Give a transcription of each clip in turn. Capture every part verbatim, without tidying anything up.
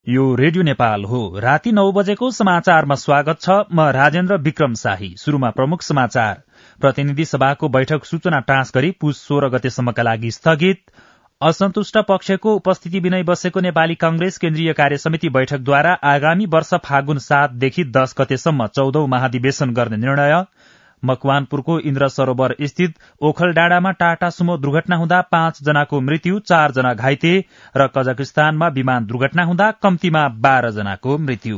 यो रेडियो नेपाल हो। राति नौ बजेको समाचारमा स्वागत छ। म राजेन्द्र विक्रम शाही। शुरूमा प्रमुख समाचार। प्रतिनिधि सभाको बैठक सूचना टाँस गरी पुस सोह्र गतेसम्मका लागि स्थगित। असन्तुष्ट पक्षको उपस्थिति बिनै बसेको नेपाली कांग्रेस केन्द्रीय कार्य समिति बैठकद्वारा आगामी वर्ष फागुन सातदेखि दश गतेसम्म चौधौं महाधिवेशन गर्ने निर्णय। मकवानपुरको इन्द्र सरोवर स्थित ओखलडाँडामा टाटा सुमो दुर्घटना हुँदा पाँच जनाको मृत्यु, चार जना घाइते र कजाकिस्तानमा विमान दुर्घटना हुँदा कम्तीमा बाह्र जनाको मृत्यु।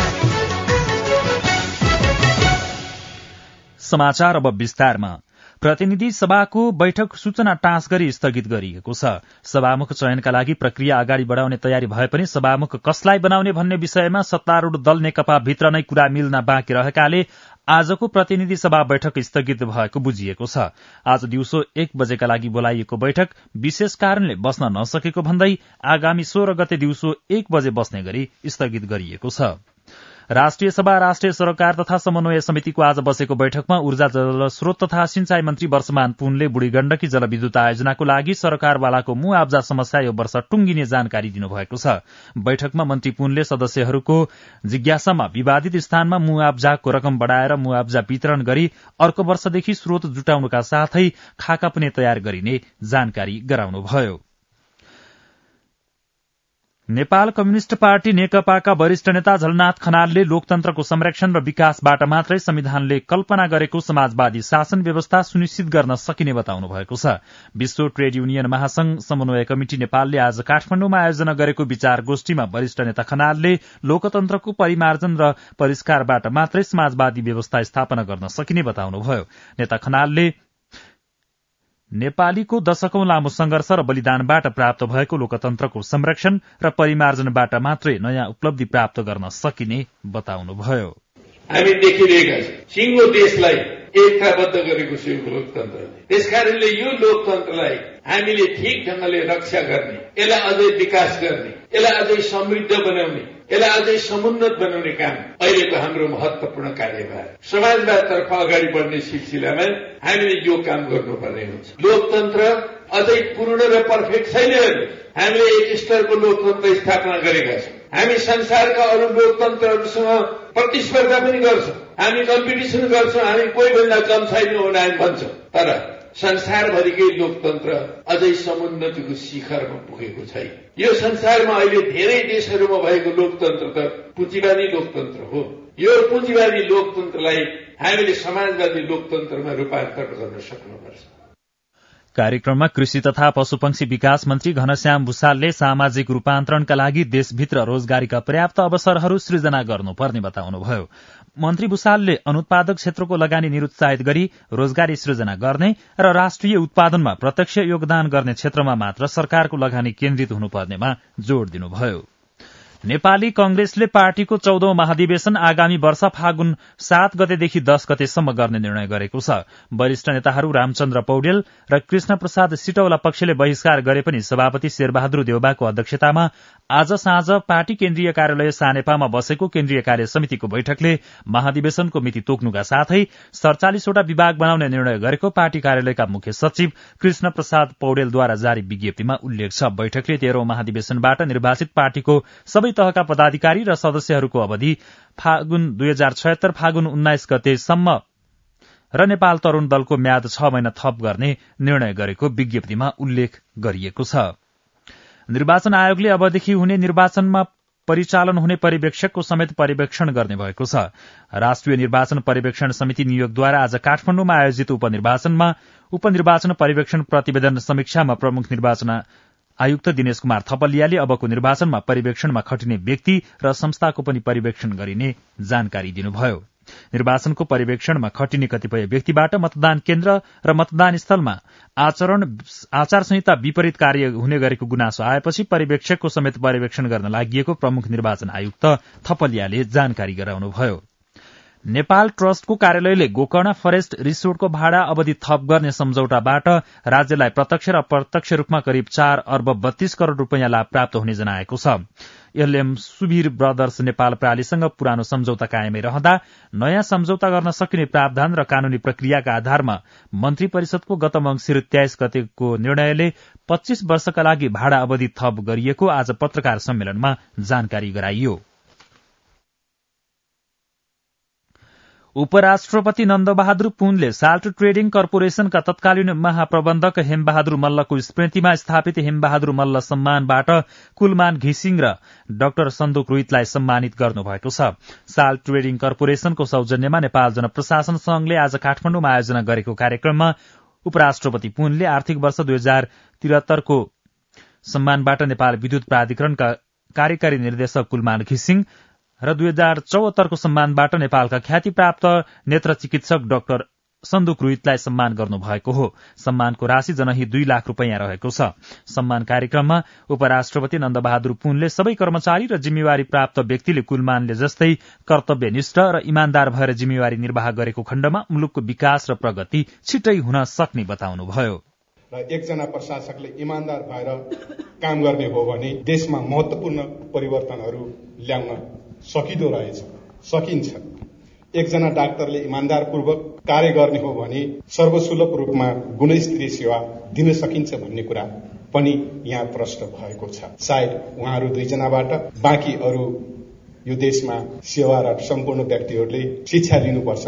समाचार अब विस्तारमा। प्रतिनिधि सभाको बैठक सूचना टाँस गरी स्थगित गरिएको छ। सभामुख चयनका लागि प्रक्रिया अगाडि बढ़ाउने तयारी भए पनि सभामुख कसलाई बनाउने भन्ने विषयमा सत्तारूढ़ दल नेकपा भित्र नै कुरा मिल्न बाँकी रहेकाले आजको प्रतिनिधि सभा बैठक स्थगित भएको बुझिएको छ। आज दिउँसो एक बजेका लागि बोलाइएको बैठक विशेष कारणले बस्न नसकेको भन्दै आगामी सोह्र गते दिउँसो एक बजे बस्ने गरी स्थगित गरिएको छ। राष्ट्रिय सभा राष्ट्रिय सरोकार तथा समन्वय समितिको आज बसेको बैठकमा ऊर्जा जलस्रोत तथा सिंचाई मन्त्री वर्षमान पुनले बुढी गण्डकी जलविद्युत आयोजनाको लागि सरकारवालाको मुआब्जा समस्या यो वर्ष टुंगिने जानकारी दिनुभएको छ। बैठकमा मन्त्री पुनले सदस्यहरूको जिज्ञासामा विवादित स्थानमा मुआब्जाको रकम बढ़ाएर मुआब्जा वितरण गरी अर्को वर्षदेखि स्रोत जुटाउनुका साथै खाका पनि तयार गरिने जानकारी गराउनुभयो। नेपाल कम्युनिष्ट पार्टी नेकपाका वरिष्ठ नेता झलनाथ खनालले लोकतन्त्रको संरक्षण र विकासबाट मात्रै संविधानले कल्पना गरेको समाजवादी शासन व्यवस्था सुनिश्चित गर्न सकिने बताउनु भएको छ। विश्व ट्रेड युनियन महासंघ समन्वय कमिटी नेपालले आज काठमाडौँमा आयोजना गरेको विचार गोष्ठीमा वरिष्ठ नेता खनालले लोकतन्त्रको परिमार्जन र परिष्कारबाट मात्रै समाजवादी व्यवस्था स्थापना गर्न सकिने बताउनुभयो। नेता खनालले नेपालीको दशकौं लामो संघर्ष र बलिदानबाट प्राप्त भएको लोकतन्त्रको संरक्षण र परिमार्जनबाट मात्रै नयाँ उपलब्धि प्राप्त गर्न सकिने बताउनुभयो। हामी देखिरहेका छौं सिंगो देशलाई एकताबद्ध गरेको छ लोकतन्त्रले। त्यसकारणले यो लोकतन्त्रलाई हामीले ठिक ढंगले रक्षा गर्ने, यसलाई अझै विकास गर्ने, यसलाई अझै समृद्ध बनाउने, यसलाई अझै समुन्नत बनाउने काम अहिलेको हाम्रो महत्वपूर्ण कार्यभार। समाजवादतर्फ अगाडि बढ्ने सिलसिलामा हामीले यो काम गर्नुपर्ने हुन्छ। लोकतन्त्र अझै पूर्ण र पर्फेक्ट छैन। हामीले एक स्तरको लोकतन्त्र स्थापना गरेका छौं। हामी संसारका अरू लोकतन्त्रहरूसँग प्रतिस्पर्धा पनि गर्छौं, हामी कम्पिटिसन गर्छौं, हामी कोही भन्दा कम छैनौं हामी भन्छौं। तर संसारभरिकै लोकतन्त्र अझै समुन्नतिको शिखरमा पुगेको छैन। यो संसारमा अहिले धेरै देशहरूमा भएको लोकतन्त्र त पुँजीवादी लोकतन्त्र हो। यो पुँजीवादी लोकतन्त्रलाई हामीले समाजवादी लोकतन्त्रमा रूपान्तरण गर्न सक्नुपर्छ। कार्यक्रममा कृषि तथा पशुपक्षी विकास मन्त्री घनश्याम भुसालले सामाजिक रूपान्तरणका लागि देशभित्र रोजगारीका पर्याप्त अवसरहरू सृजना गर्नुपर्ने बताउनुभयो। मन्त्री भुसालले अनुत्पादक क्षेत्रको लगानी निरुत्साहित गरी रोजगारी सृजना गर्ने र राष्ट्रिय उत्पादनमा प्रत्यक्ष योगदान गर्ने क्षेत्रमा मात्र सरकारको लगानी केन्द्रित हुनुपर्नेमा जोड़ दिनुभयो। नेपाली कंग्रेसले पार्टीको चौधौं महाधिवेशन आगामी वर्ष फागुन सात गतेदेखि दश गतेसम्म गर्ने निर्णय गरेको छ। वरिष्ठ नेताहरू रामचन्द्र पौडेल र कृष्ण प्रसाद सिटौला पक्षले बहिष्कार गरे पनि सभापति शेरबहादुर देउबाको अध्यक्षतामा आज साँझ पार्टी केन्द्रीय कार्यालय सानेपामा बसेको केन्द्रीय कार्य समितिको बैठकले महाधिवेशनको मिति तोक्नुका साथै सड़चालिसवटा विभाग बनाउने निर्णय गरेको पार्टी कार्यालयका मुख्य सचिव कृष्ण प्रसाद पौडेलद्वारा जारी विज्ञप्तिमा उल्लेख छ। बैठकले तेह्रौं महाधिवेशनबाट निर्वाचित पार्टीको सबै तहका पदाधिकारी र सदस्यहरूको अवधि फागुन दुई हजार छयत्तर फागुन उन्नाइस गतेसम्म र नेपाल तरूण दलको म्याद छ महिना थप गर्ने निर्णय गरेको विज्ञप्तिमा उल्लेख गरिएको छ। निर्वाचन आयोगले अबदेखि हुने निर्वाचनमा परिचालन हुने पर्यवेक्षकको समेत पर्यवेक्षण गर्ने भएको छ। राष्ट्रिय निर्वाचन पर्यवेक्षण समिति नियोगद्वारा आज काठमाडौँमा आयोजित उपनिर्वाचनमा उपनिर्वाचन पर्यवेक्षण प्रतिवेदन समीक्षामा प्रमुख निर्वाचन आयुक्त दिनेश कुमार थपलियाले अबको निर्वाचनमा पर्यवेक्षणमा खटिने व्यक्ति र संस्थाको पनि पर्यवेक्षण गरिने जानकारी दिनुभयो। निर्वाचनको पर्यवेक्षणमा खटिने कतिपय व्यक्तिबाट मतदान केन्द्र र मतदान स्थलमा आचरण आचार संहिता विपरीत कार्य हुने गरेको गुनासो आएपछि पर्यवेक्षकको समेत पर्यवेक्षण गर्न लागि प्रमुख निर्वाचन आयुक्त थपलियाले जानकारी गराउनुभयो। नेपाल ट्रस्टको कार्यालयले गोकर्ण फरेस्ट रिसोर्टको भाडा अवधि थप गर्ने सम्झौताबाट राज्यलाई प्रत्यक्ष र अप्रत्यक्ष रूपमा करिब चार अर्ब बत्तीस करोड़ रूपियाँ लाभ प्राप्त हुने जनाएको छ। एलएम सुबीर ब्रदर्स नेपाल प्रालीसँग पुरानो सम्झौता कायमै रहँदा नयाँ सम्झौता गर्न सकिने प्रावधान र कानूनी प्रक्रियाका आधारमा मन्त्री परिषदको गत मंसिर तेइस गतेको निर्णयले पच्चीस वर्षका लागि भाडा अवधि थप गरिएको आज पत्रकार सम्मेलनमा जानकारी गराइयो। उपराष्ट्रपति नन्दबहादुर पुनले साल्ट ट्रेडिङ कर्पोरेशनका तत्कालीन महाप्रबन्धक हेमबहादुर मल्लको स्मृतिमा स्थापित हेमबहादुर मल्ल सम्मानबाट कुलमान घिसिङ र डाक्टर सन्दुक रुइतलाई सम्मानित गर्नुभएको छ। साल्ट ट्रेडिङ कर्पोरेशनको सौजन्यमा नेपाल जनप्रशासन संघले आज काठमाडौँमा आयोजना गरेको कार्यक्रममा उपराष्ट्रपति पुनले आर्थिक वर्ष दुई हजार त्रिहत्तरको सम्मानबाट नेपाल विद्युत प्राधिकरणका कार्यकारी निर्देशक कुलमान घिसिङ र दुई हजार चौहत्तरको सम्मानबाट नेपालका ख्यातिप्राप्त नेत्र चिकित्सक डाक्टर सन्दुक रुइतलाई सम्मान गर्नुभएको हो। सम्मानको राशि जनही दुई लाख रूपियाँ रहेको छ। सम्मान कार्यक्रममा उपराष्ट्रपति नन्दबहादुर पुनले सबै कर्मचारी र जिम्मेवारी प्राप्त व्यक्तिले कुलमानले जस्तै कर्तव्यनिष्ठ र इमान्दार भएर जिम्मेवारी निर्वाह गरेको खण्डमा मुलुकको विकास र प्रगति छिट्टै हुन सक्ने बताउनुभयो। र एकजना प्रशासकले इमान्दार भएर काम गर्ने हो भने देशमा महत्वपूर्ण परिवर्तनहरू ल्याउन सकिदो रहेछ, सकिन्छ। एकजना डाक्टरले इमान्दारपूर्वक कार्य गर्ने हो भने सर्वसुलभ रूपमा गुणस्तरीय सेवा दिन सकिन्छ भन्ने कुरा पनि यहाँ प्रश्न भएको छ। सायद उहाँहरू दुईजनाबाट बाँकी अरू यो देशमा सेवारत सम्पूर्ण व्यक्तिहरूले शिक्षा लिनुपर्छ।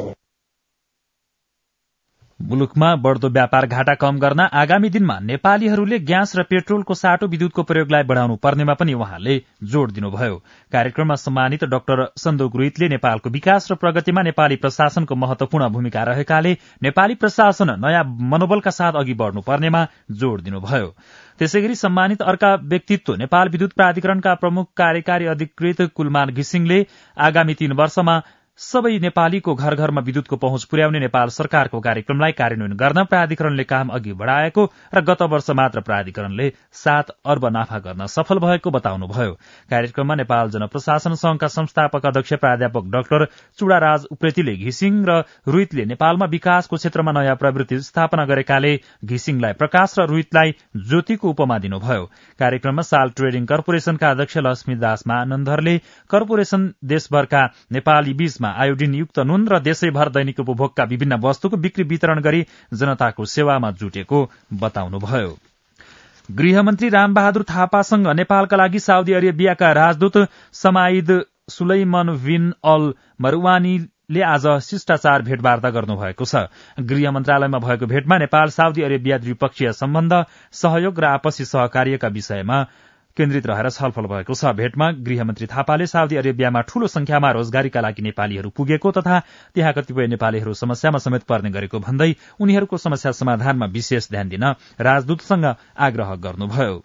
मुलुकमा बढ़दो व्यापार घाटा कम गर्न आगामी दिनमा नेपालीहरूले ग्यास र पेट्रोलको साटो विद्युतको प्रयोगलाई बढ़ाउनु पर्नेमा पनि उहाँले जोड़ दिनुभयो। कार्यक्रममा सम्मानित डाक्टर सन्दुक रुइतले नेपालको विकास र प्रगतिमा नेपाली प्रशासनको महत्वपूर्ण भूमिका रहेकाले नेपाली प्रशासन नयाँ मनोबलका साथ अघि बढ़नु पर्नेमा जोड़ दिनुभयो। त्यसैगरी सम्मानित अर्का व्यक्तित्व नेपाल विद्युत प्राधिकरणका प्रमुख कार्यकारी अधिकृत कुलमान घिसिङले आगामी तीन वर्षमा सबै नेपालीको घर घरमा विद्युतको पहुँच पुर्याउने नेपाल सरकारको कार्यक्रमलाई कार्यान्वयन गर्न प्राधिकरणले काम अघि बढ़ाएको र गत वर्ष मात्र प्राधिकरणले सात अर्ब नाफा गर्न सफल भएको बताउनुभयो। कार्यक्रममा नेपाल जनप्रशासन संघका संस्थापक अध्यक्ष प्राध्यापक डाक्टर चुडाराज उप्रेतीले घिसिङ र रुइतले नेपालमा विकासको क्षेत्रमा नयाँ प्रवृत्ति स्थापना गरेकाले घिसिङलाई प्रकाश र रुइतलाई ज्योतिको उपमा दिनुभयो। कार्यक्रममा साल ट्रेडिङ कर्पोरेशनका अध्यक्ष लक्ष्मीदास महानन्दरले कर्पोरेशन देशभरका नेपाली बीच आयोडिन युक्त नुन र देशैभर दैनिक उपभोगका विभिन्न वस्तुको बिक्री वितरण गरी जनताको सेवामा जुटेको बताउनुभयो। गृहमन्त्री रामबहादुर थापासँग नेपालका लागि साउदी अरेबियाका राजदूत समाइद सुलैमन बिन अल मरवानीले आज शिष्टाचार भेटवार्ता गर्नुभएको छ। गृह मन्त्रालयमा भएको भेटमा नेपाल साउदी अरेबिया द्विपक्षीय सम्बन्ध, सहयोग र आपसी सहकार्यका विषयमा केन्द्रित रहेर छलफल भएको छ। भेटमा गृहमन्त्री थापाले साउदी अरेबियामा ठूलो संख्यामा रोजगारीका लागि नेपालीहरू पुगेको तथा त्यहाँ कतिपय नेपालीहरू समस्यामा समेत पर्ने गरेको भन्दै उनीहरूको समस्या समाधानमा विशेष ध्यान दिन राजदूतसँग आग्रह गर्नुभयो।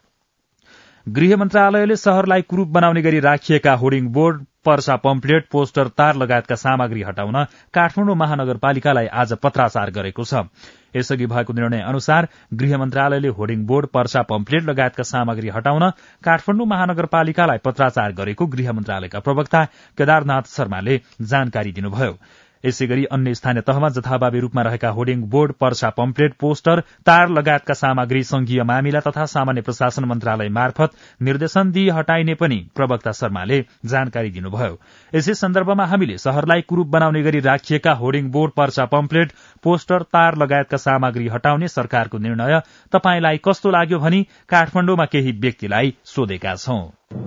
गृह मन्त्रालयले शहरलाई कुरूप बनाउने गरी राखिएका होर्डिङ बोर्ड, पर्सा, पम्पलेट, पोस्टर, तार लगायतका सामग्री हटाउन काठमाडौँ महानगरपालिकालाई आज पत्राचार गरेको छ। यसअघि भएको निर्णय अनुसार गृह मन्त्रालयले होर्डिङ बोर्ड, पर्सा, पम्पलेट लगायतका सामग्री हटाउन काठमाडौँ महानगरपालिकालाई पत्राचार गरेको गृह मन्त्रालयका प्रवक्ता केदारनाथ शर्माले जानकारी दिनुभयो। यसैगरी अन्य स्थानीय तहमा जथाभावी रूपमा रहेका होर्डिङ बोर्ड, पर्सा, पम्पलेट, पोस्टर, तार लगायतका सामग्री संघीय मामिला तथा सामान्य प्रशासन मन्त्रालय मार्फत निर्देशन दिई हटाइने पनि प्रवक्ता शर्माले जानकारी दिनुभयो। यसै सन्दर्भमा हामीले शहरलाई कुरूप बनाउने गरी राखिएका होर्डिङ बोर्ड, पर्सा, पम्पलेट, पोस्टर, तार लगायतका सामग्री हटाउने सरकारको निर्णय तपाईंलाई कस्तो लाग्यो भनी काठमाडौँमा केही व्यक्तिलाई सोधेका छौं।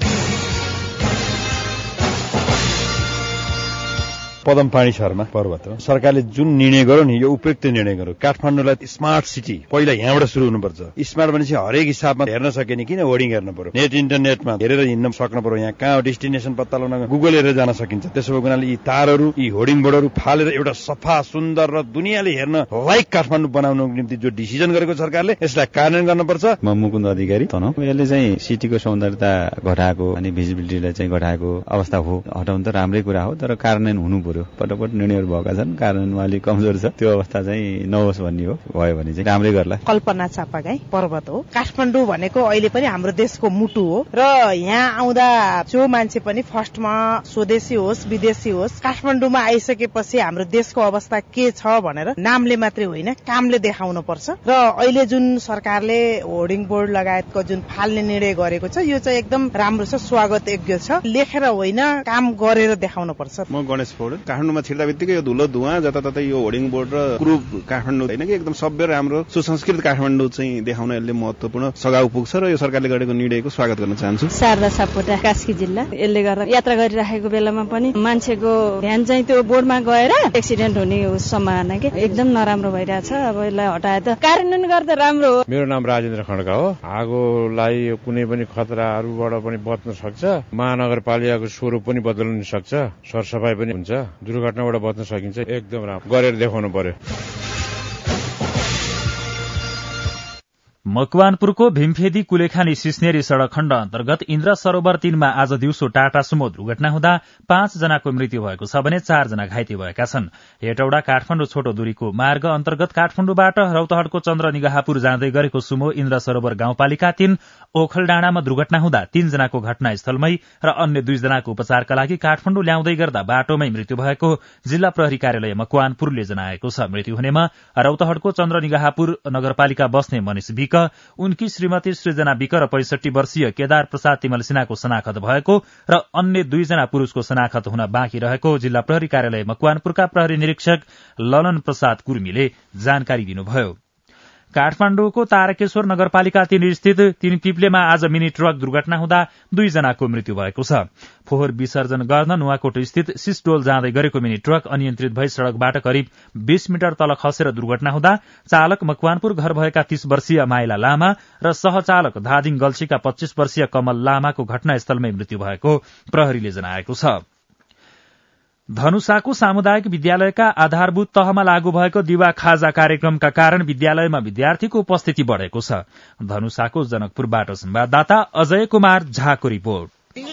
पदमपाणी शहरमा पर्वत हो। सरकारले जुन निर्णय गर्यो नि यो उपयुक्त निर्णय गर्यो। काठमाडौँलाई स्मार्ट सिटी पहिला यहाँबाट सुरु हुनुपर्छ। स्मार्ट भनेपछि हरेक हिसाबमा हेर्न सकिने, किन होर्डिङ हेर्न पर्यो, नेट इन्टरनेटमा हेरेर हिँड्न सक्नु पर्यो। यहाँ कहाँ डेस्टिनेसन पत्ता लगाउन गुगल हेरेर जान सकिन्छ। त्यसो भएको हुनाले यी तारहरू, यी होर्डिङ बोर्डहरू फालेर एउटा सफा, सुन्दर र दुनियाँले हेर्न लायक काठमाडौँ बनाउनको निम्ति जो डिसिजन गरेको सरकारले यसलाई कार्यान्वयन गर्नुपर्छ। म मुकुन्द अधिकारी तनहुँ। यसले चाहिँ सिटीको सौन्दर्यता घटाएको अनि भिजिबिलिटीलाई चाहिँ घटाएको अवस्था हो, हटाउनु त राम्रै कुरा हो, तर कार्यान्वयन हुनु पर्यो। पटपट निर्णयहरू भएका छन्, कार्यान्वयन अलिक कमजोर छ, त्यो अवस्था चाहिँ नहोस् भन्ने हो। भयो भने चाहिँ राम्रै गर्ला। कल्पना चापागाई पर्वत हो। काठमाडौँ भनेको अहिले पनि हाम्रो देशको मुटु हो र यहाँ आउँदा जो मान्छे पनि फर्स्टमा स्वदेशी होस् विदेशी होस् काठमाडौँमा आइसकेपछि हाम्रो देशको अवस्था के छ भनेर नामले मात्रै होइन कामले देखाउनु पर्छ र अहिले जुन सरकारले होर्डिङ बोर्ड लगायतको जुन फाल्ने निर्णय गरेको छ यो चाहिँ एकदम राम्रो छ, स्वागत योग्य छ। लेखेर होइन काम गरेर देखाउनु पर्छ। म गणेश पौडेल। काठमाडौँमा छिर्दा बित्तिकै यो धुलो धुवा जताततै यो होर्डिङ बोर्ड र ग्रुप काठमाडौँ होइन कि एकदम सभ्य राम्रो सुसंस्कृत काठमाडौँ चाहिँ देखाउन यसले महत्त्वपूर्ण सघाउ पुग्छ र यो सरकारले गरेको निर्णयको स्वागत गर्न चाहन्छु। शारदा सापकोटा, कास्की जिल्ला। यसले गर्दा यात्रा गरिराखेको बेलामा पनि मान्छेको ध्यान चाहिँ त्यो बोर्डमा गएर एक्सिडेन्ट हुने सम्भावना के एकदम नराम्रो भइरहेछ। अब यसलाई हटाए त कार्यान्वयन गर्दा राम्रो हो। मेरो नाम राजेन्द्र खड्का हो। आगोलाई कुनै पनि खतराहरूबाट पनि बच्न सक्छ, महानगरपालिकाको स्वरूप पनि बदल्न सक्छ, सरसफाई पनि हुन्छ, दुर्घटनाबाट बच्न सकिन्छ। एकदम राम्रो गरेर देखाउनु पर्यो। मकवानपुरको भीमफेदी कुलेखानी सिस्नेरी सड़क खण्ड अन्तर्गत इन्द्र सरोवर तीनमा आज दिउँसो टाटा सुमो दुर्घटना हुँदा पाँच जनाको मृत्यु भएको छ भने चार जना घाइते भएका छन्। हेटौडा काठमाडौँ छोटो दूरीको मार्ग अन्तर्गत काठमाडौँबाट रौतहटको चन्द्र निगाहपुर जाँदै गरेको सुमो इन्द्र सरोवर गाउँपालिका तीन ओखलडाँडामा दुर्घटना हुँदा तीन जनाको घटनास्थलमै र अन्य दुई जनाको उपचारका लागि काठमाडौँ ल्याउँदै गर्दा बाटोमै मृत्यु भएको जिल्ला प्रहरी कार्यालय मकवानपुरले जनाएको छ। मृत्यु हुनेमा रौतहटको चन्द्र निगाहपुर नगरपालिका बस्ने मनिष विक, उनकी श्रीमती सृजना विक र पैंसठी वर्षीय केदार प्रसाद तिमल सिन्हाको शनाखत भएको र अन्य दुईजना पुरूषको शनाखत हुन बाँकी रहेको जिल्ला प्रहरी कार्यालय मकवानपुरका प्रहरी निरीक्षक ललन प्रसाद कुर्मीले जानकारी दिनुभयो। काठमाडौँको तारकेश्वर नगरपालिका तीन स्थित तीन पिप्लेमा आज मिनी ट्रक दुर्घटना हुँदा दुईजनाको मृत्यु भएको छ। फोहोर विसर्जन गर्न नुवाकोट स्थित सिसडोल जाँदै गरेको मिनी ट्रक अनियन्त्रित भई सड़कबाट करिब बीस मिटर तल खसेर दुर्घटना हुँदा चालक मकवानपुर घर भएका तीस वर्षीय माइला लामा र सहचालक धादिङ गल्सीका पच्चीस वर्षीय कमल लामाको घटनास्थलमै मृत्यु भएको प्रहरीले जनाएको छ। धनुषाको सामुदायिक विद्यालयका आधारभूत तहमा लागू भएको दिवा खाजा कार्यक्रमका कारण विद्यालयमा विद्यार्थीको उपस्थिति बढ़ेको छ। धनुषाको जनकपुरबाट संवाददाता अजय कुमार झाको रिपोर्ट।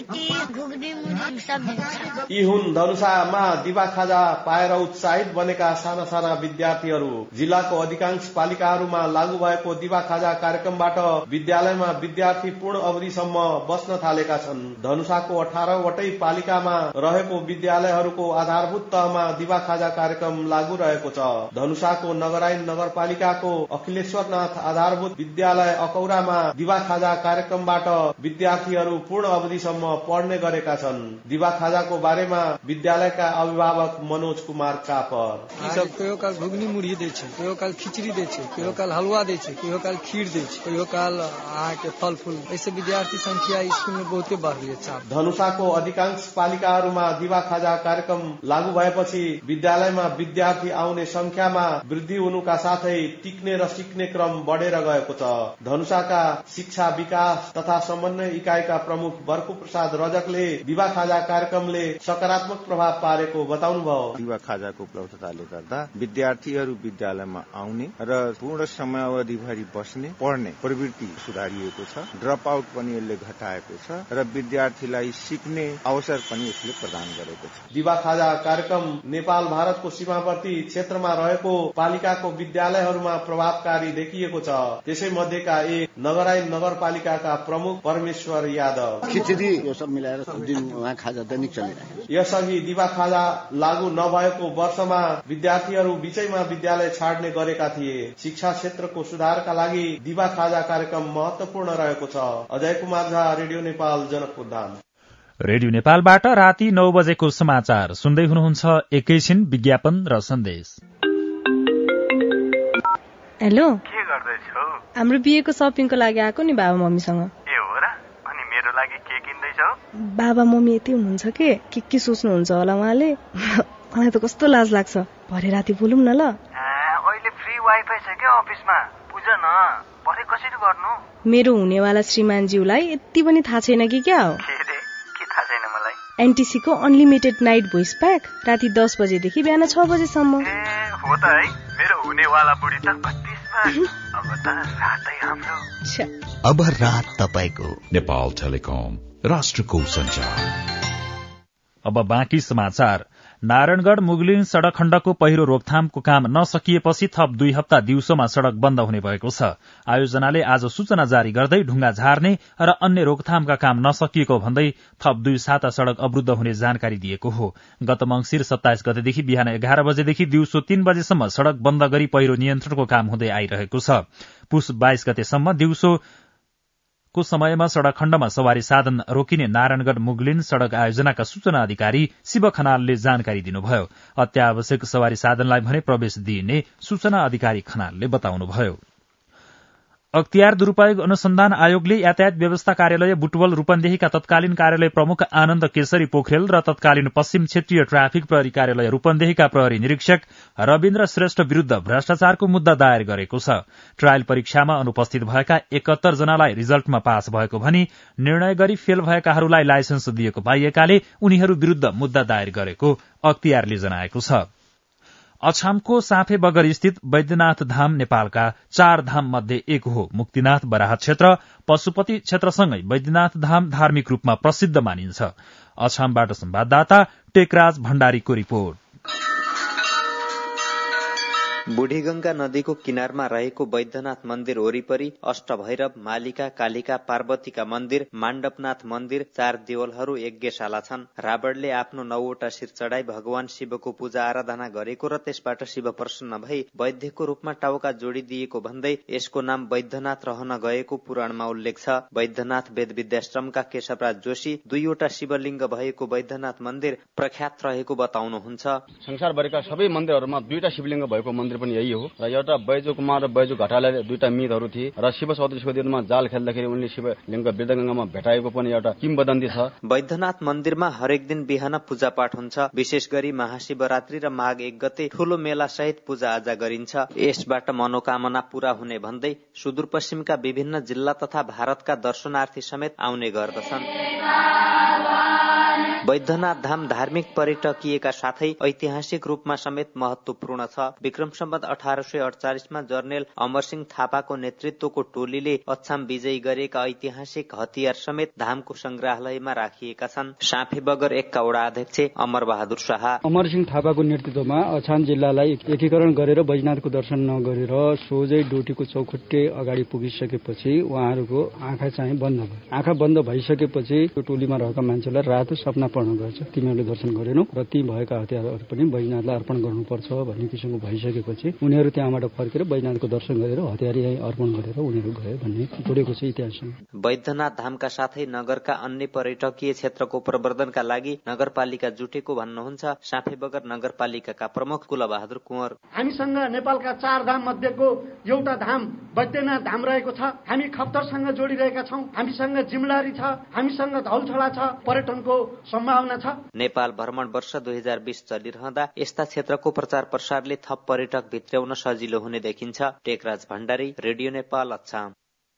यी हुन् धनुषामा दिवा खाजा पाएर उत्साहित बनेका साना साना विद्यार्थीहरू। जिल्लाको अधिकांश पालिकाहरूमा लागू भएको दिवा खाजा कार्यक्रमबाट विद्यालयमा विद्यार्थी पूर्ण अवधिसम्म बस्न थालेका छन्। धनुषाको अठारहवटै पालिकामा रहेको विद्यालयहरूको आधारभूत तहमा दिवा खाजा कार्यक्रम लागू रहेको छ। धनुषाको नगरायन नगरपालिकाको अखिलेश्वरनाथ आधारभूत विद्यालय अकौरामा दिवा खाजा कार्यक्रमबाट विद्यार्थीहरू पूर्ण अवधि पढ्ने गरेका छन्। दिवा खाजाको बारेमा विद्यालयका अभिभावक मनोज कुमार कापर। कहियो काल घुगनी मुढ़ी दै छै, कहियो काल खिचड़ी दै छै, कहियो काल हलवा दै छै, कहियो काल खीर दै छै, कहियो काल अहाँके फल फूल। ऐसे विद्यार्थी संख्या स्कूल में बहुते बढ़ले छ। धनुषाको अधिकांश पालिकाहरूमा दिवा खाजा कार्यक्रम लागू भएपछि विद्यालयमा विद्यार्थी आउने संख्यामा वृद्धि हुनुका साथै टिक्ने र सिक्ने क्रम बढ़ेर गएको छ। धनुषाका शिक्षा विकास तथा समन्वय इकाइका प्रमुख बर्कु प्रसाद रजकले दिवा खाजा कार्यक्रमले सकारात्मक प्रभाव पारेको बताउनुभयो। दिवा खाजाको उपलब्धताले गर्दा विद्यार्थीहरू विद्यालयमा आउने र पूर्ण समयावधिभरि बस्ने पढ्ने प्रवृत्ति सुधारिएको छ। ड्रप आउट पनि यसले घटाएको छ र विद्यार्थीलाई सिक्ने अवसर पनि यसले प्रदान गरेको छ। दिवा खाजा कार्यक्रम नेपाल भारतको सीमावर्ती क्षेत्रमा रहेको पालिकाको विद्यालयहरूमा प्रभावकारी देखिएको छ। त्यसै मध्येका एक नगरायन नगरपालिकाका प्रमुख परमेश्वर यादव। खिचडी यो सब मिलाएर दिन वहाँ खाजा दैनिक चलिरहेको छ। यसअघि दिवा खाजा लागू नभएको वर्षमा विद्यार्थीहरू बीचैमा विद्यालय छाड्ने गरेका थिए। शिक्षा क्षेत्रको सुधारका लागि दिवा खाजा कार्यक्रम महत्वपूर्ण रहेको छ। अजय कुमार झा, रेडियो नेपाल, जनकपुर धाम। रेडियो नेपालबाट राति नौ बजेको समाचार सुन्दै हुनुहुन्छ। एकैछिन विज्ञापन र सन्देश। हेलो, के गर्दैछौ? हाम्रो बिहेको सपिङको लागि आएको नि बाबा मम्मीसँग। ए हो र? अनि मेरो लागि के किन्दैछौ? बाबा मम्मी यति हुनुहुन्छ के के के सोच्नुहुन्छ होला उहाँले। मलाई त कस्तो लाज लाग्छ। भरे राति बोलौँ न ल। अहिले फ्री वाइफाई छ क्या अफिसमा, बुझ न। भरे कसरी गर्नु? मेरो हुनेवाला श्रीमानज्यूलाई यति पनि थाहा छैन कि क्या हो? के रे? के थाहा छैन मलाई? एनटीसी को अनलिमिटेड नाइट भोइस प्याक राति दस बजेदेखि बिहान छ बजेसम्म। ए हो त है, मेरो हुनेवाला बुढी त बत्तीसमा। अब त रातै हाम्रो। अब रात तपाईको। नेपाल टेलिकम, राष्ट्रको संचार। अब बाँकी समाचार। नारायणगढ़ मुगलिन सड़क खण्डको पहिरो रोकथामको काम नसकिएपछि थप दुई हप्ता दिउँसोमा सड़क बन्द हुने भएको छ। आयोजनाले आज सूचना जारी गर्दै ढुंगा झार्ने र अन्य रोकथामका काम नसकिएको भन्दै थप दुई साता सड़क अवरूद्ध हुने जानकारी दिएको हो। गत मंसिर सत्ताइस गतेदेखि बिहान एघार बजेदेखि दिउँसो तीन बजेसम्म सड़क बन्द गरी पहिरो नियन्त्रणको काम हुँदै आइरहेको छ। पुस बाइस गतेसम्म दिउँसो को समयमा सड़क खण्डमा सवारी साधन रोकिने नारायणगढ़ मुगलिन सड़क आयोजनाका सूचना अधिकारी शिव खनालले जानकारी दिनुभयो। अत्यावश्यक सवारी साधनलाई भने प्रवेश दिइने सूचना अधिकारी खनालले बताउनुभयो। अख्तियार दुरूपयोग अनुसन्धान आयोगले यातायात व्यवस्था कार्यालय बुटवल रूपन्देहीका तत्कालीन कार्यालय प्रमुख आनन्द केशरी पोखरेल र तत्कालीन पश्चिम क्षेत्रीय ट्राफिक प्रहरी कार्यालय रूपन्देहीका प्रहरी निरीक्षक रविन्द्र श्रेष्ठ विरूद्ध भ्रष्टाचारको मुद्दा दायर गरेको छ। ट्रायल परीक्षामा अनुपस्थित भएका एकहत्तर जनालाई रिजल्टमा पास भएको भनी निर्णय गरी फेल भएकाहरूलाई लाइसेन्स दिएको पाइएकाले उनीहरू विरूद्ध मुद्दा दायर गरेको अख्तियारले जनाएको छ। अछामको साँफे बगर स्थित वैद्यनाथ धाम नेपालका चार धाम मध्ये एक हो। मुक्तिनाथ बराह क्षेत्र पशुपति क्षेत्रसँगै वैद्यनाथ धाम धार्मिक रूपमा प्रसिद्ध मानिन्छ। अछामबाट संवाददाता टेकराज भण्डारीको रिपोर्ट। बुढीगंगा नदीको किनारमा रहेको वैद्यनाथ मन्दिर वरिपरि अष्टभैरव, मालिका, कालिका, पार्वतीका मन्दिर, माण्डपनाथ मन्दिर, चार देवलहरू यज्ञशाला छन्। रावणले आफ्नो नौवटा शिर चढाई भगवान शिवको पूजा आराधना गरेको र त्यसबाट शिव प्रसन्न भई वैद्यको रूपमा टाउका जोडिदिएको भन्दै यसको नाम वैद्यनाथ रहन गएको पुराणमा उल्लेख छ। वैद्यनाथ वेद विद्याश्रमका केशवराज जोशी दुईवटा शिवलिङ्ग भएको वैद्यनाथ मन्दिर प्रख्यात रहेको बताउनुहुन्छ। संसारभरिका सबै मन्दिरहरूमा दुईटा शिवलिङ्ग भएको मन्दिर पनि यही हो र एउटा बैजू कुमार र बैजू घटाले दुईटा मिथहरू थिए र शिव चौधरीको दिनमा जाल खेल्दाखेरि उनले शिवलिङ्ग वृद्धगंगामा भेटाएको पनि एउटा किम्बदन्ती छ। वैद्यनाथ मन्दिरमा हरेक दिन बिहान पूजा पाठ हुन्छ। विशेष गरी महाशिवरात्रि र माघ एक गते ठूलो मेला सहित पूजा आजा गरिन्छ। यसबाट मनोकामना पूरा हुने भन्दै सुदूरपश्चिमका विभिन्न जिल्ला तथा भारतका दर्शनार्थी समेत आउने गर्दछन्। वैद्यनाथ धाम धार्मिक पर्यटकीयका साथै ऐतिहासिक रूपमा समेत महत्वपूर्ण छ। विक्रम सम्वत अठार सय अडचालिसमा जर्नेल अमरसिंह थापाको नेतृत्वको टोलीले अछाम विजयी गरेका ऐतिहासिक हतियार समेत धामको संग्रहालयमा राखिएका छन्। साँफे बगर एकका वडा अध्यक्ष अमर बहादुर शाह अमरसिंह थापाको नेतृत्वमा अछाम जिल्लालाई एकीकरण गरेर वैद्यनाथको दर्शन नगरेर सोझै डोटीको चौखुट्टे अगाडि पुगिसकेपछि उहाँहरूको आँखा चाहिँ बन्द भयो। आँखा बन्द भइसकेपछि त्यो टोलीमा रहेका मान्छेलाई रातो सपना पर्न गएछ, तिमीहरूले दर्शन गरेनौ र ती भएका हतियारहरू पनि वैद्यनाथलाई अर्पण गर्नुपर्छ भन्ने किसिमको भइसकेपछि उनीहरू त्यहाँबाट फर्केर वैद्यनाथको दर्शन गरेर हतियार यही अर्पण गरेर उनीहरू गए भन्ने जोडेको छ इतिहासमा। वैद्यनाथ धामका साथै नगरका अन्य पर्यटकीय क्षेत्रको प्रवर्धनका लागि नगरपालिका जुटेको भन्नुहुन्छ साँफे बगर नगरपालिकाका प्रमुख कुलबहादुर कुँवर। हामीसँग नेपालका चार धाम मध्येको एउटा धाम वैद्यनाथ धाम रहेको छ। हामी खप्तरसँग जोडिरहेका छौं। हामीसँग जिम्लारी छ, हामीसँग धौलछडा छ। पर्यटनको सम्भावना छ। नेपाल भ्रमण वर्ष दुई हजार बीस चलिरहँदा यस्ता क्षेत्रको प्रचार प्रसारले थप पर्यटक भित्र्याउन सजिलो हुने देखिन्छ। टेकराज भण्डारी, रेडियो नेपाल, अछाम।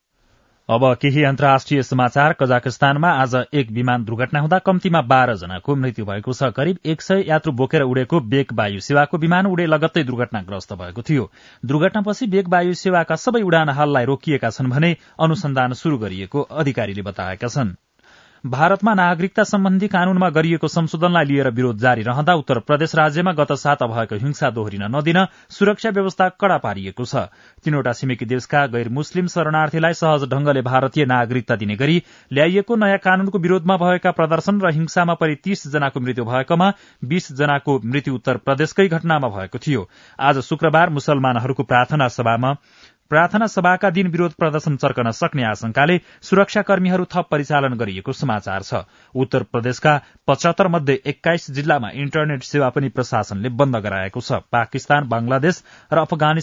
अब केही अन्तर्राष्ट्रिय समाचार। कजाकिस्तानमा आज एक विमान दुर्घटना हुँदा कम्तीमा बाह्र जनाको मृत्यु भएको छ। करिब एक सय यात्रु बोकेर उडेको बेक वायु सेवाको विमान उडे लगत्तै दुर्घटनाग्रस्त भएको थियो। दुर्घटनापछि बेक वायु सेवाका सबै उडान हाललाई रोकिएका छन् भने अनुसन्धान शुरू गरिएको अधिकारीले बताएका छन्। भारतमा नागरिकता सम्बन्धी कानूनमा गरिएको संशोधनलाई लिएर विरोध जारी रहँदा उत्तर प्रदेश राज्यमा गत साता भएको हिंसा दोहोरिन नदिन सुरक्षा व्यवस्था कड़ा पारिएको छ। तीनवटा छिमेकी देशका गैर मुस्लिम शरणार्थीलाई सहज ढंगले भारतीय नागरिकता दिने गरी ल्याइएको नयाँ कानूनको विरोधमा भएका प्रदर्शन र हिंसामा परि तीस जनाको मृत्यु भएकोमा बीस जनाको मृत्यु उत्तर प्रदेशकै घटनामा भएको थियो। आज शुक्रबार मुसलमानहरूको प्रार्थना सभामा प्रार्थना सभाका दिन विरोध प्रदर्शन चर्कन सक्ने आशंकाले सुरक्षाकर्मीहरू थप परिचालन गरिएको समाचार छ। उत्तर प्रदेशका पचहत्तर मध्ये एक्काइस जिल्लामा इन्टरनेट सेवा पनि प्रशासनले बन्द गराएको छ। पाकिस्तान, बंगलादेश र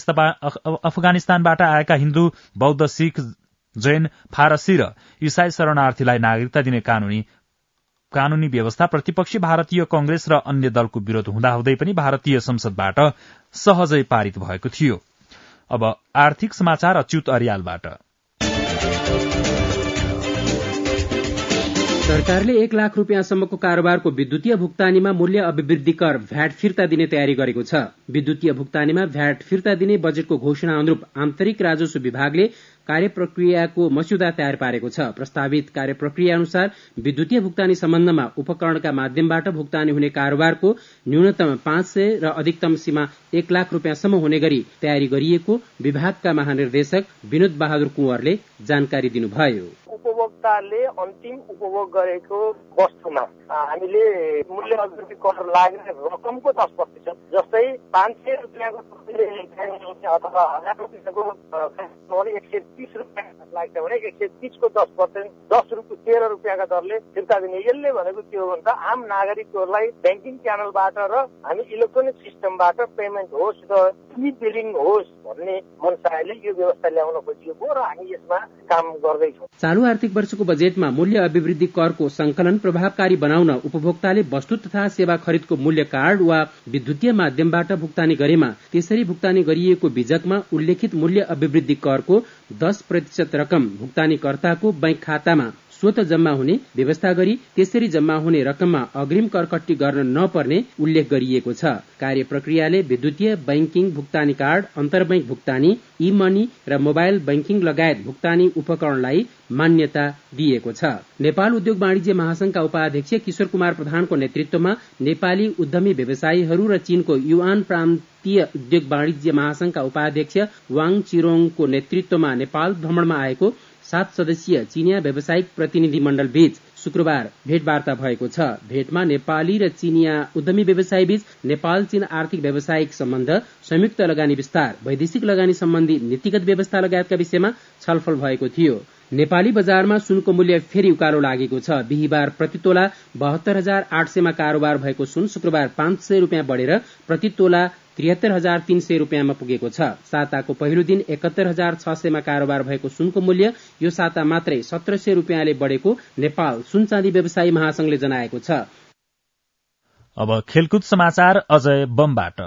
अफगानिस्तानबाट आएका हिन्दू, बौद्ध, सिख, जैन, फारसी र ईसाई शरणार्थीलाई नागरिकता दिने कानूनी कानूनी व्यवस्था प्रतिपक्षी भारतीय कांग्रेस र अन्य दलको विरोध हुँदाहुँदै पनि भारतीय संसदबाट सहजै पारित भएको थियो। अब आर्थिक समाचार अच्युत अर्यालबाट। सरकारले एक लाख रूपियाँसम्मको कारोबारको विद्युतीय भुक्तानीमा मूल्य अभिवृद्धि कर भ्याट फिर्ता दिने तयारी गरेको छ। विद्युतीय भुक्तानीमा भ्याट फिर्ता दिने बजेटको घोषणा अनुरूप आन्तरिक राजस्व विभागले कार्यप्रक्रियाको मस्यौदा तयार पारेको छ। प्रस्तावित कार्यप्रक्रिया अनुसार विद्युतीय भुक्तानी सम्बन्धमा उपकरणका माध्यमबाट भुक्तानी हुने कारोबारको न्यूनतम पाँच सय र अधिकतम सीमा एक लाख रुपियाँसम्म हुने गरी तयारी गरिएको विभागका महानिर्देशक विनोद बहादुर कुँवरले जानकारी दिनुभयो। उपभोक्ताले अन्तिम उपभोग गरेको वस्तुमा हामीले मूल्य अभिवृद्धि कर लाग्ने रकमको दस प्रतिशत, जस्तै पाँच सय रुपियाँको अथवा हजार रुपियाँको एक सय तीस रुपियाँ लाग्छ भने एक सय तीसको दस पर्सेन्ट दस रुपियाँ तेह्र रुपियाँका दरले फिर्ता दिने। यसले भनेको के हो भन्दा आम नागरिकहरूलाई ब्याङ्किङ च्यानलबाट र हामी इलेक्ट्रोनिक सिस्टमबाट पेमेन्ट होस् र ई बिलिङ होस् भन्ने मनसायले यो व्यवस्था ल्याउन खोजिएको र हामी यसमा काम गर्दैछौँ। चालू आर्थिक वर्षको बजेटमा मूल्य अभिवृद्धि करको संकलन प्रभावकारी बनाउन उपभोक्ताले वस्तु तथा सेवा खरिदको मूल्य कार्ड वा विद्युतीय माध्यमबाट भुक्तानी गरेमा त्यसरी भुक्तानी गरिएको बीजकमा उल्लेखित मूल्य अभिवृद्धि करको दस प्रतिशत रकम भुक्तानीकर्ताको बैंक खातामा स्वत जम्मा हुने व्यवस्था गरी त्यसरी जम्मा हुने रकममा अग्रिम करकट्टी गर्न नपर्ने उल्लेख गरिएको छ। कार्य प्रक्रियाले विद्युतीय बैंकिङ भुक्तानी कार्ड, अन्तर्बैंक भुक्तानी, ई मनी र मोबाइल बैंकिङ लगायत भुक्तानी उपकरणलाई मान्यता दिएको छ। नेपाल उद्योग वाणिज्य महासंघका उपाध्यक्ष किशोर कुमार प्रधानको नेतृत्वमा नेपाली उद्यमी व्यवसायीहरू र चीनको युआन प्रान्तीय उद्योग वाणिज्य महासंघका उपाध्यक्ष वाङ चिरोङको नेतृत्वमा नेपाल भ्रमणमा आएको सात सदस्यीय चीनिया व्यावसायिक प्रतिनिधि मण्डल बीच शुक्रबार भेटवार्ता भएको छ। भेटमा नेपाली र चीनिया उद्यमी व्यवसायी बीच नेपाल चीन आर्थिक व्यावसायिक सम्बन्ध, संयुक्त लगानी विस्तार, वैदेशिक लगानी सम्बन्धी नीतिगत व्यवस्था लगायतका विषयमा छलफल भएको थियो। नेपाली बजारमा सुनको मूल्य फेरि उकालो लागेको छ। बिहिबार प्रतितोला बहत्तर हजार आठ सयमा कारोबार भएको सुन शुक्रबार पाँच सय रुपियाँ बढेर प्रतितोला त्रिहत्तर हजार तीन सय रुपियाँमा पुगेको छ। साताको पहिलो दिन एकहत्तर हजार छ सयमा कारोबार भएको सुनको मूल्य यो साता मात्रै सत्र सय रुपियाँले बढेको नेपाल सुन चाँदी व्यवसायी महासंघले जनाएको छ। अब खेलकुद समाचार अजय बमबाट।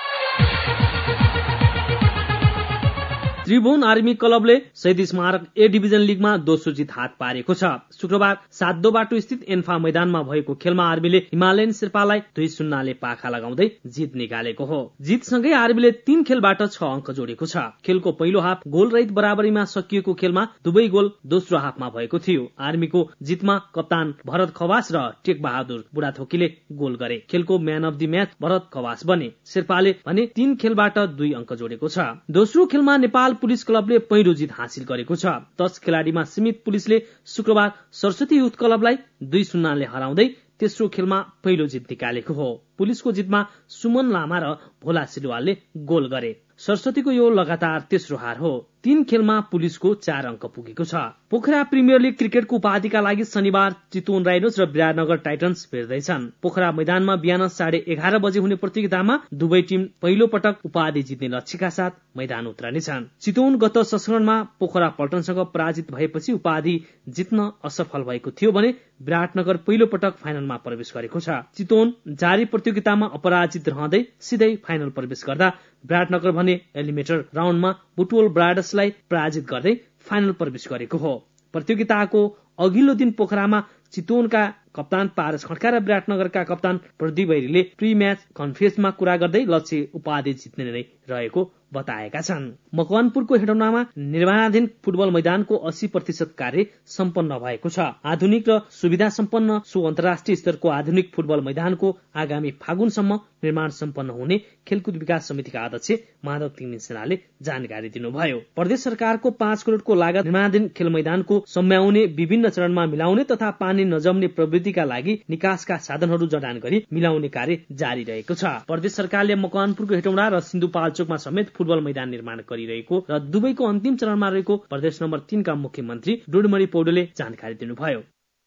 त्रिभुवन आर्मी क्लबले शहीद स्मारक ए डिभिजन लीगमा दोस्रो जित हात पारेको छ। शुक्रबार सातदो बाटो स्थित एन्फा मैदानमा भएको खेलमा आर्मीले हिमालयन शेर्पालाई दुई शून्यले पाखा लगाउँदै जित निकालेको हो। जितसँगै आर्मीले तीन खेलबाट छ अंक जोडेको छ। खेलको पहिलो हाफ गोल रहित बराबरीमा सकिएको खेलमा दुवै गोल दोस्रो हाफमा भएको थियो। आर्मीको जितमा कप्तान भरत खवास र टेक बहादुर बुढाथोकीले गोल गरे। खेलको man of the match Bharat Khawas बने। शेर्पाले भने तीन खेलबाट दुई अंक जोडेको छ। दोस्रो खेलमा नेपाल पुलिस क्लबले पहिलो जित हासिल गरेको छ। दस खेलाड़ीमा सीमित पुलिसले शुक्रबार सरस्वती युथ क्लबलाई दुई शून्यले हराउँदै तेस्रो खेलमा पहिलो जित निकालेको हो। पुलिसको जितमा सुमन लामा र भोला सिलवालले गोल गरे। सरस्वतीको यो लगातार तेस्रो हार हो। तीन खेलमा पुलिसको चार अंक पुगेको छ। पोखरा प्रिमियर लीग क्रिकेटको उपाधिका लागि शनिबार चितवन राइनोज र विराटनगर टाइटन्स भिड्दैछन्। पोखरा मैदानमा बिहान साढे एघार बजे हुने प्रतियोगितामा दुवै टिम पहिलो पटक उपाधि जित्ने लक्ष्यका साथ मैदान उत्रनेछन्। चितवन गत संस्करणमा पोखरा पल्टनसँग पराजित भएपछि उपाधि जित्न असफल भएको थियो भने विराटनगर पहिलो पटक फाइनलमा प्रवेश गरेको छ। चितवन जारी प्रतियोगितामा अपराजित रहँदै सिधै फाइनल प्रवेश गर्दा विराटनगर भने एलिमिनेटर राउन्डमा बुटवल ब्राडर्सलाई पराजित गर्दै फाइनल प्रवेश गरेको हो। प्रतियोगिताको अघिल्लो दिन पोखरामा चितवनका कप्तान पारस खड्का र विराटनगरका कप्तान प्रदीप बैरीले प्री म्याच कन्फरेन्समा कुरा गर्दै लक्ष्य उपाधि जित्ने नै रहेको बताएका छन्। मकवानपुरको हेटौडामा निर्माणाधीन फुटबल मैदानको अस्सी प्रतिशत कार्य सम्पन्न भएको छ। आधुनिक र सुविधा सम्पन्न सो अन्तर्राष्ट्रिय स्तरको आधुनिक फुटबल मैदानको आगामी फागुनसम्म निर्माण सम्पन्न हुने खेलकुद विकास समितिका अध्यक्ष माधव तिमिन सेनाले जानकारी दिनुभयो। प्रदेश सरकारको पाँच करोड़को लागत निर्माणाधीन खेल मैदानको सम्म्याउने, विभिन्न चरणमा मिलाउने तथा पानी नजम्ने प्रवृत्तिका लागि निकासका साधनहरू जडान गरी मिलाउने कार्य जारी रहेको छ। प्रदेश सरकारले मकवानपुरको हेटौडा र सिन्धुपाल्चोकमा समेत फुटबल मैदान निर्माण गरिरहेको र दुबईको अन्तिम चरणमा रहेको प्रदेश नम्बर तीन का मुख्यमन्त्री डोडमणि पौडेलले जानकारी दिनुभयो।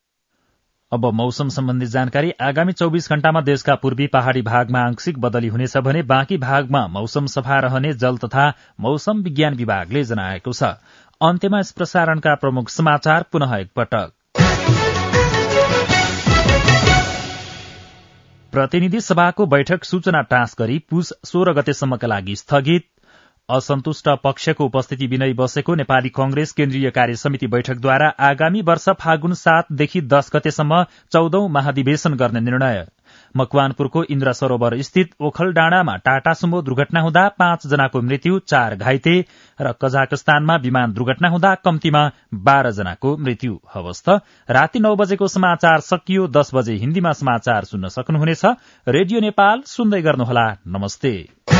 अब मौसम सम्बन्धी जानकारी। आगामी चौबीस घण्टामा देशका पूर्वी पहाड़ी भागमा आंशिक बदली हुनेछ भने बाँकी भागमा मौसम सफा रहने जल तथा मौसम विज्ञान विभागले जनाएको छ। अन्त्यमा यस प्रसारणका प्रमुख समाचार पुनः एकपटक। प्रतिनिधि सभाको बैठक सूचना टाँस गरी पुस सोह्र गतेसम्मका लागि स्थगित। असन्तुष्ट पक्षको उपस्थिति बिनै बसेको नेपाली कंग्रेस केन्द्रीय कार्य समिति बैठकद्वारा आगामी वर्ष फागुन सातदेखि दश गतेसम्म चौधौं महाधिवेशन गर्ने निर्णय। मकवानपुरको इन्द्र सरोवर स्थित ओखल डाँडामा टाटा सुमो दुर्घटना हुँदा पाँच जनाको मृत्यु, चार घाइते र कजाकस्तानमा विमान दुर्घटना हुँदा कम्तीमा बाह्र जनाको मृत्यु। हवस् त राति नौ बजेको समाचार सकियो। दस बजे हिन्दीमा समाचार सुन्न सक्नुहुनेछ। रेडियो नेपाल सुन्दै गर्नुहोला। नमस्ते।